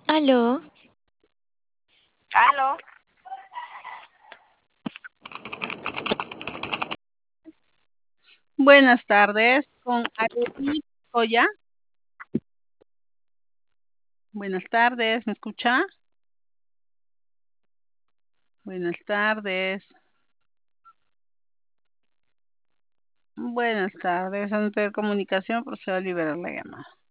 Aló, Aló, Buenas tardes, con Arely Oya. Buenas tardes, ¿me escucha? Buenas tardes. Buenas tardes, ante comunicación, procedo a liberar la llamada.